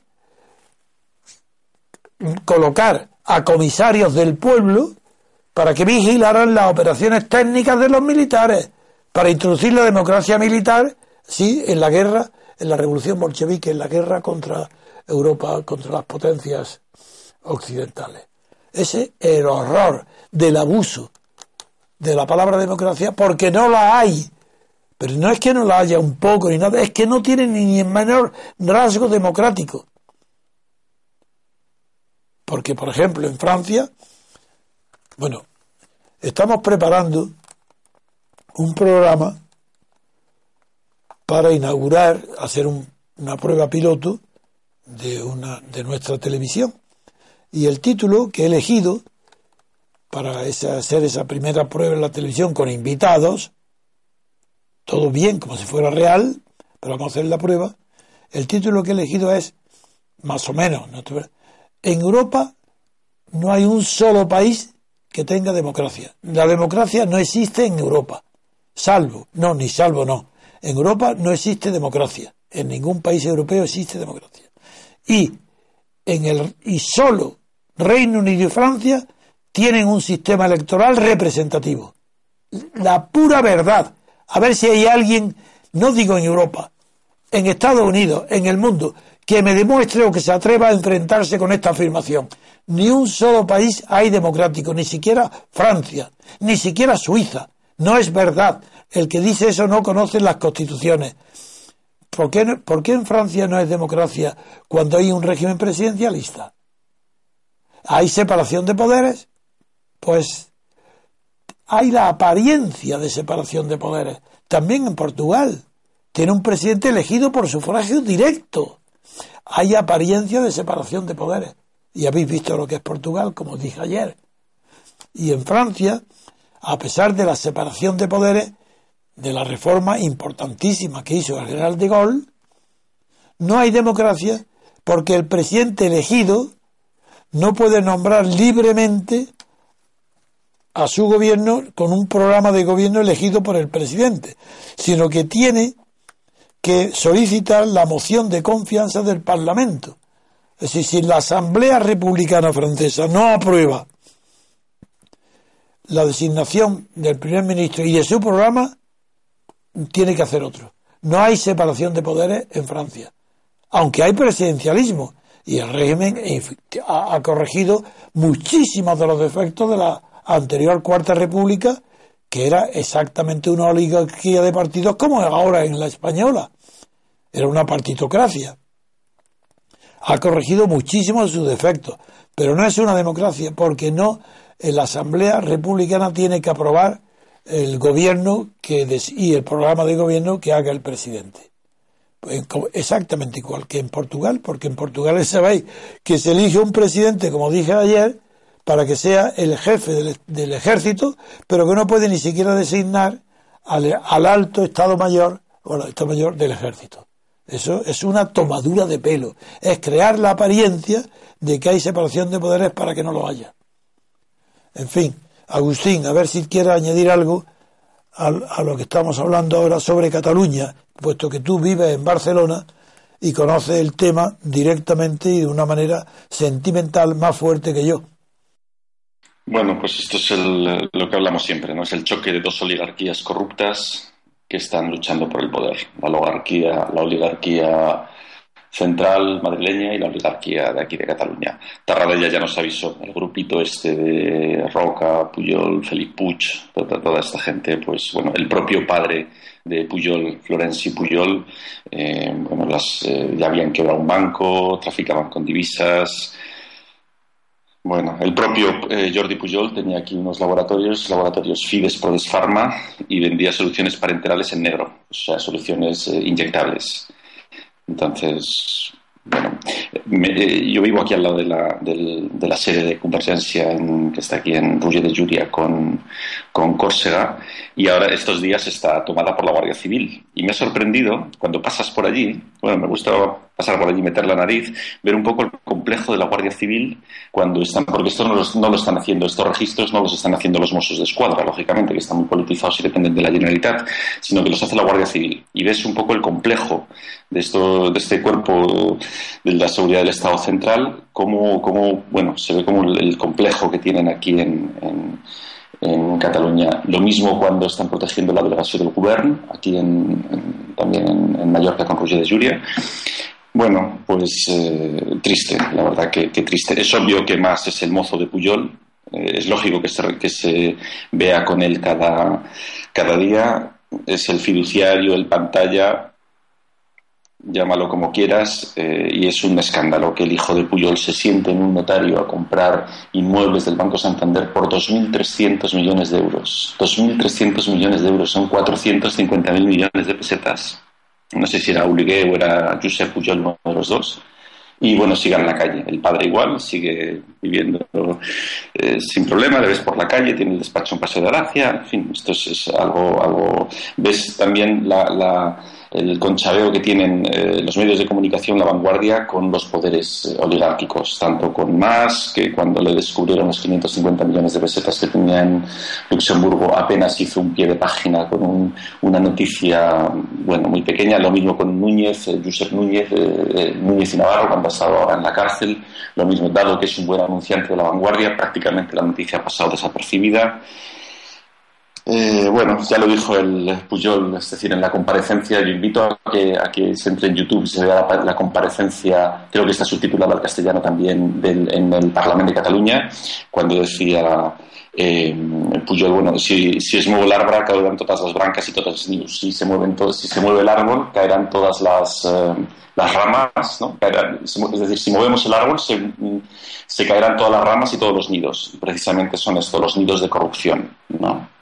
colocar a comisarios del pueblo para que vigilaran las operaciones técnicas de los militares, para introducir la democracia militar, sí, en la guerra, en la revolución bolchevique, en la guerra contra Europa, contra las potencias occidentales. Ese es el horror del abuso de la palabra democracia, porque no la hay. Pero no es que no la haya un poco ni nada, es que no tiene ni el menor rasgo democrático. Porque, por ejemplo, en Francia, bueno, estamos preparando un programa para inaugurar, hacer un, una prueba piloto de una de nuestra televisión. Y el título que he elegido para esa, hacer esa primera prueba en la televisión con invitados, todo bien, como si fuera real, pero vamos a hacer la prueba. El título que he elegido es, más o menos, ¿no? En Europa no hay un solo país que tenga democracia. La democracia no existe en Europa, salvo, no, ni salvo no. En Europa no existe democracia. En ningún país europeo existe democracia. Y en el y solo Reino Unido y Francia tienen un sistema electoral representativo. La pura verdad. A ver si hay alguien, no digo en Europa, en Estados Unidos, en el mundo, que me demuestre o que se atreva a enfrentarse con esta afirmación. Ni un solo país hay democrático, ni siquiera Francia, ni siquiera Suiza. No es verdad. El que dice eso no conoce las constituciones. ¿Por qué, no, ¿Por qué en Francia no es democracia cuando hay un régimen presidencialista? ¿Hay separación de poderes? Pues hay la apariencia de separación de poderes. También en Portugal. Tiene un presidente elegido por sufragio directo. Hay apariencia de separación de poderes. Y habéis visto lo que es Portugal, como dije ayer. Y en Francia, a pesar de la separación de poderes, de la reforma importantísima que hizo el general de Gaulle, no hay democracia porque el presidente elegido no puede nombrar libremente a su gobierno con un programa de gobierno elegido por el presidente, sino que tiene que solicitar la moción de confianza del Parlamento. Es decir, si la Asamblea Republicana Francesa no aprueba la designación del primer ministro y de su programa, tiene que hacer otro. No hay separación de poderes en Francia, aunque hay presidencialismo, y el régimen ha corregido muchísimos de los defectos de la anterior Cuarta República, que era exactamente una oligarquía de partidos como ahora en la española. Era una partitocracia. Ha corregido muchísimos de sus defectos, pero no es una democracia, porque no, en la Asamblea Republicana tiene que aprobar el gobierno que des, y el programa de gobierno que haga el presidente. Exactamente igual que en Portugal, porque en Portugal sabéis que se elige un presidente, como dije ayer, para que sea el jefe del, del ejército, pero que no puede ni siquiera designar al, al alto Estado Mayor o al Estado Mayor del ejército. Eso es una tomadura de pelo, es crear la apariencia de que hay separación de poderes para que no lo haya. En fin, Agustín, a ver si quiere añadir algo a, a lo que estamos hablando ahora sobre Cataluña, puesto que tú vives en Barcelona y conoces el tema directamente y de una manera sentimental más fuerte que yo. Bueno, pues esto es el, lo que hablamos siempre, ¿no? Es el choque de dos oligarquías corruptas que están luchando por el poder. La oligarquía, la oligarquía central madrileña y la oligarquía de aquí de Cataluña. Tarradella ya nos avisó, el grupito este de Roca, Pujol, Felip Puig, toda, toda esta gente, pues bueno, el propio padre de Pujol, Florenci Pujol, eh, bueno, las, eh, ya habían quebrado un banco, traficaban con divisas. Bueno, el propio eh, Jordi Pujol tenía aquí unos laboratorios, laboratorios Fides Prodes Pharma, y vendía soluciones parenterales en negro, o sea, soluciones eh, inyectables. Entonces, bueno, me, eh, yo vivo aquí al lado de la, del, de la sede de Convergencia en, que está aquí en Ruge de Llúria con, con Córcega, y ahora estos días está tomada por la Guardia Civil. Y me ha sorprendido, cuando pasas por allí, bueno, me gusta pasar por allí, meter la nariz, ver un poco el complejo de la Guardia Civil cuando están, porque esto no, los, no lo están haciendo, estos registros no los están haciendo los Mossos de Escuadra, lógicamente, que están muy politizados y dependen de la Generalitat, sino que los hace la Guardia Civil. Y ves un poco el complejo de esto, de este cuerpo de la seguridad del Estado central, como, como bueno, se ve como el, el complejo que tienen aquí en, en, en Cataluña. Lo mismo cuando están protegiendo la delegación del Govern, aquí en, en, también en, en Mallorca con Ruge de Llúria. Bueno, pues eh, triste, la verdad que, que triste. Es obvio que más es el mozo de Pujol, eh, es lógico que se, que se vea con él cada, cada día, es el fiduciario, el pantalla, llámalo como quieras, eh, y es un escándalo que el hijo de Pujol se siente en un notario a comprar inmuebles del Banco Santander por dos mil trescientos millones de euros. dos mil trescientos millones de euros, son cuatrocientos cincuenta mil millones de pesetas. No sé si era Oligué o era Josep Pujol, uno de los dos. Y bueno, sigue en la calle. El padre igual, sigue viviendo eh, sin problema, le ves por la calle, tiene el despacho en Paseo de Gracia, en fin, esto es, es algo, algo... Ves también la, la, el conchaveo que tienen eh, los medios de comunicación, la vanguardia, con los poderes eh, oligárquicos, tanto con Mas, que cuando le descubrieron los quinientos cincuenta millones de pesetas que tenía en Luxemburgo, apenas hizo un pie de página con un, una noticia, bueno, muy pequeña. Lo mismo con Núñez, eh, Josep Núñez, eh, eh, Núñez y Navarro, cuando ha estado ahora en la cárcel. Lo mismo, dado que es un buen anunciante de la vanguardia, prácticamente la noticia ha pasado desapercibida. Eh, bueno, ya lo dijo el Pujol, es decir, en la comparecencia. Yo invito a que, a que se entre en YouTube y se vea la, la comparecencia, creo que está subtitulada al castellano también, del, en el Parlamento de Cataluña, cuando decía eh, Pujol, bueno, si, si es mueve el árbol, caerán todas las brancas y todos los nidos. Si se mueven todos, si se mueve el árbol, caerán todas las, eh, las ramas, ¿no? Caerán, es decir, si movemos el árbol, se, se caerán todas las ramas y todos los nidos. Y precisamente son estos los nidos de corrupción, ¿no?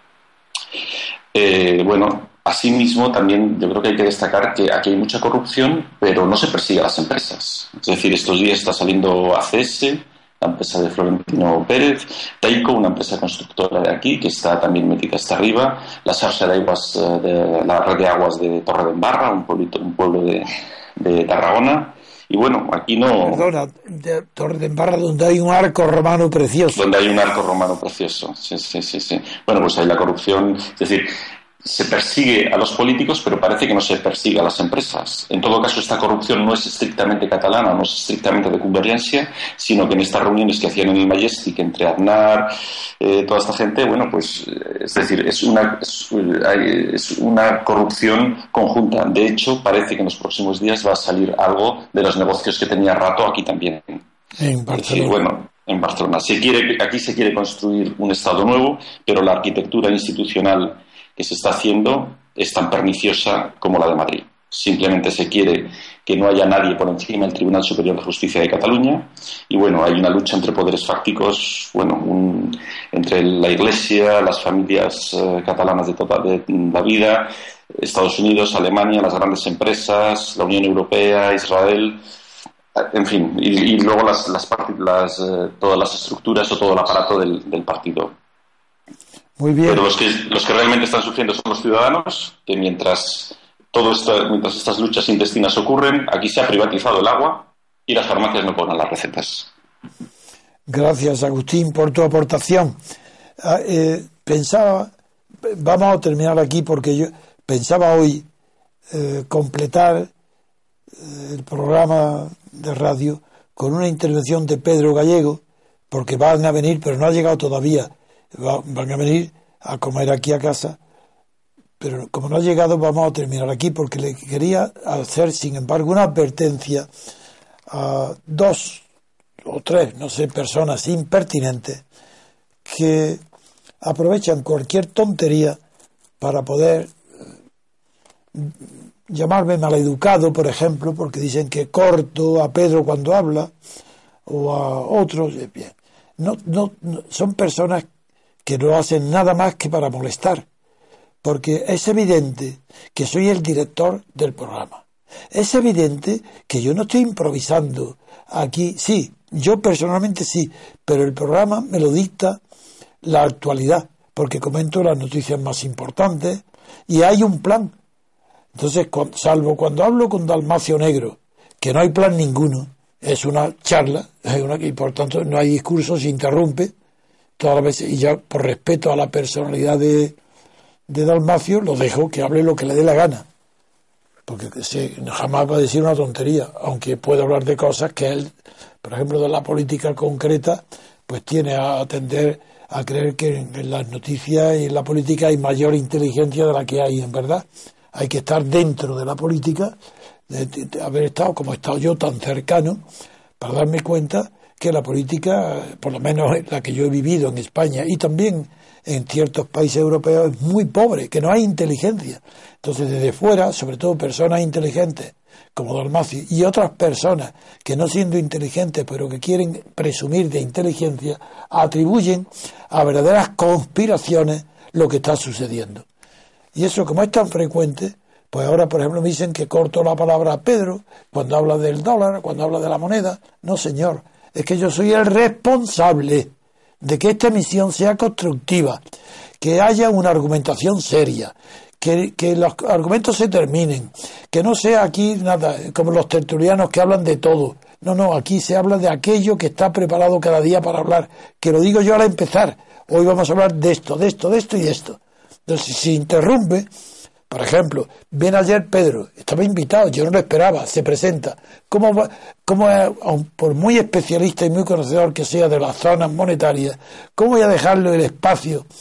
Eh, bueno, asimismo también yo creo que hay que destacar que aquí hay mucha corrupción, pero no se persigue a las empresas. Es decir, estos días está saliendo A C S, la empresa de Florentino Pérez, Taico, una empresa constructora de aquí, que está también metida hasta arriba, la Sarsa de Aguas, de la red de aguas de Torredembarra, un pueblito, un pueblo de, de Tarragona. Y bueno, aquí no... Perdona, de Torredembarra, donde hay un arco romano precioso. Donde hay un arco romano precioso, sí, sí, sí, sí. Bueno, pues hay la corrupción, es decir, se persigue a los políticos, pero parece que no se persigue a las empresas. En todo caso, esta corrupción no es estrictamente catalana, no es estrictamente de convergencia, sino que en estas reuniones que hacían en el Majestic entre Aznar, eh, toda esta gente, bueno, pues, es decir, es una, es, es una corrupción conjunta. De hecho, parece que en los próximos días va a salir algo de los negocios que tenía Rato aquí también. En Barcelona. Sí, bueno, en Barcelona. Se quiere, aquí se quiere construir un Estado nuevo, pero la arquitectura institucional que se está haciendo es tan perniciosa como la de Madrid. Simplemente se quiere que no haya nadie por encima del Tribunal Superior de Justicia de Cataluña y bueno, hay una lucha entre poderes fácticos, bueno, un, entre la Iglesia, las familias eh, catalanas de toda de la vida, Estados Unidos, Alemania, las grandes empresas, la Unión Europea, Israel, en fin, y, y luego las, las, las eh, todas las estructuras o todo el aparato del, del partido. Muy bien. Pero los que, los que realmente están sufriendo son los ciudadanos, que mientras, todo esto, mientras estas luchas intestinas ocurren, aquí se ha privatizado el agua y las farmacias no cobran las recetas. Gracias, Agustín, por tu aportación. Ah, eh, pensaba, vamos a terminar aquí porque yo pensaba hoy eh, completar eh, el programa de radio con una intervención de Pedro Gallego, porque van a venir, pero no ha llegado todavía. Van a venir a comer aquí a casa, pero como no ha llegado vamos a terminar aquí porque le quería hacer sin embargo una advertencia a dos o tres, no sé, personas impertinentes que aprovechan cualquier tontería para poder llamarme maleducado, por ejemplo, porque dicen que corto a Pedro cuando habla o a otros. Bien, no, no, no son personas que no hacen nada más que para molestar, porque es evidente que soy el director del programa. Es evidente que yo no estoy improvisando aquí. Sí, yo personalmente sí, pero el programa me lo dicta la actualidad, porque comento las noticias más importantes y hay un plan. Entonces, salvo cuando hablo con Dalmacio Negro, que no hay plan ninguno, es una charla, es una, y por tanto no hay discurso, se interrumpe todas las veces, y ya por respeto a la personalidad de, de Dalmacio lo dejo que hable lo que le dé la gana, porque se, jamás va a decir una tontería, aunque puede hablar de cosas que él, por ejemplo, de la política concreta, pues tiene a atender a creer que en, en las noticias y en la política hay mayor inteligencia de la que hay en verdad. Hay que estar dentro de la política, de, de, de haber estado como he estado yo tan cercano, para darme cuenta que la política, por lo menos la que yo he vivido en España y también en ciertos países europeos, es muy pobre, que no hay inteligencia. Entonces, desde fuera, sobre todo personas inteligentes como Dalmacio y otras personas que no siendo inteligentes pero que quieren presumir de inteligencia, atribuyen a verdaderas conspiraciones lo que está sucediendo. Y eso, como es tan frecuente, pues ahora, por ejemplo, me dicen que corto la palabra a Pedro cuando habla del dólar, cuando habla de la moneda. No, señor. Es que yo soy el responsable de que esta emisión sea constructiva, que haya una argumentación seria, que, que los argumentos se terminen, que no sea aquí nada como los tertulianos que hablan de todo. No, no, aquí se habla de aquello que está preparado cada día para hablar, que lo digo yo al empezar. Hoy vamos a hablar de esto, de esto, de esto y de esto. Entonces, si interrumpe, por ejemplo, viene ayer Pedro, estaba invitado, yo no lo esperaba, se presenta. ¿Cómo, va, cómo por muy especialista y muy conocedor que sea de las zonas monetarias, cómo voy a dejarle el espacio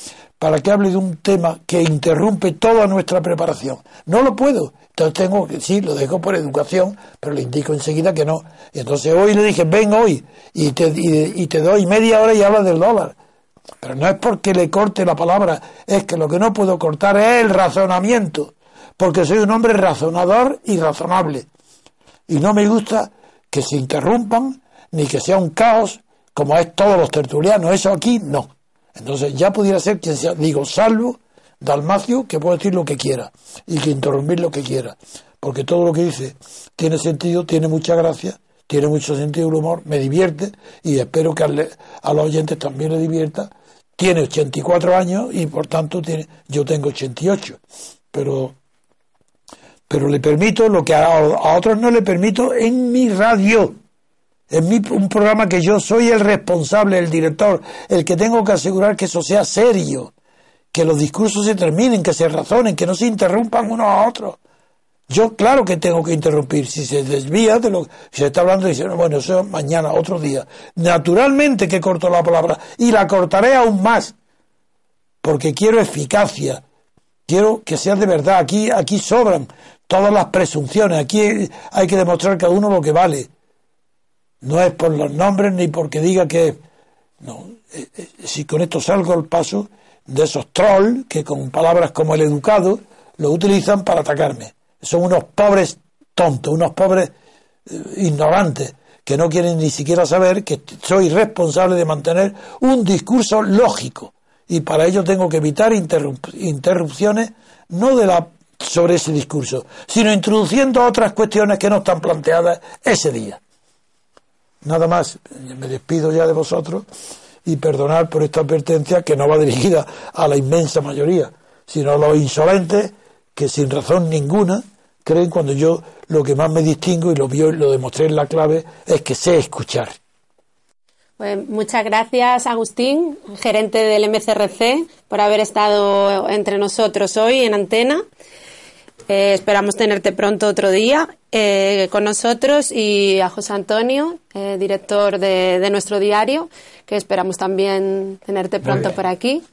para que hable de un tema que interrumpe toda nuestra preparación. No lo puedo. Entonces tengo que, sí, lo dejo por educación, pero le indico enseguida que no. Y entonces hoy le dije, ven hoy, y te, y, y te doy media hora y hablas del dólar. Pero no es porque le corte la palabra, es que lo que no puedo cortar es el razonamiento, porque soy un hombre razonador y razonable. Y no me gusta que se interrumpan, ni que sea un caos, como es todos los tertulianos. Eso aquí, no. Entonces ya pudiera ser quien sea, digo, salvo Dalmacio, que puede decir lo que quiera y que interrumpir lo que quiera, porque todo lo que dice tiene sentido, tiene mucha gracia, tiene mucho sentido del humor, me divierte y espero que a, a los oyentes también le divierta. Tiene ochenta y cuatro años y por tanto tiene, yo tengo ochenta y ocho, pero pero le permito lo que a, a otros no le permito en mi radio, en mi, un programa que yo soy el responsable, el director, el que tengo que asegurar que eso sea serio, que los discursos se terminen, que se razonen, que no se interrumpan unos a otros. Yo claro que tengo que interrumpir, si se desvía de lo que se está hablando, dice, bueno, eso mañana, otro día. Naturalmente que corto la palabra, y la cortaré aún más, porque quiero eficacia, quiero que sea de verdad. Aquí, aquí sobran todas las presunciones, aquí hay que demostrar cada uno lo que vale. No es por los nombres ni porque diga que... No, eh, eh, si con esto salgo al paso de esos trolls que con palabras como el educado lo utilizan para atacarme. Son unos pobres tontos, unos pobres eh, ignorantes, que no quieren ni siquiera saber que soy responsable de mantener un discurso lógico, y para ello tengo que evitar interrup- interrupciones no de la sobre ese discurso, sino introduciendo otras cuestiones que no están planteadas ese día. Nada más, me despido ya de vosotros y perdonar por esta advertencia que no va dirigida a la inmensa mayoría, sino a los insolentes que sin razón ninguna creen cuando yo lo que más me distingo, y lo vio y lo demostré en la clave, es que sé escuchar. Pues muchas gracias, Agustín, gerente del M C R C, por haber estado entre nosotros hoy en Antena. Eh, esperamos tenerte pronto otro día eh, con nosotros, y a José Antonio, eh, director de, de nuestro diario, que esperamos también tenerte pronto por aquí.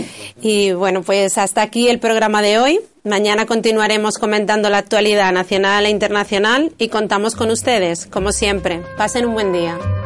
Y bueno, pues hasta aquí el programa de hoy. Mañana continuaremos comentando la actualidad nacional e internacional y contamos con ustedes, como siempre. Pasen un buen día.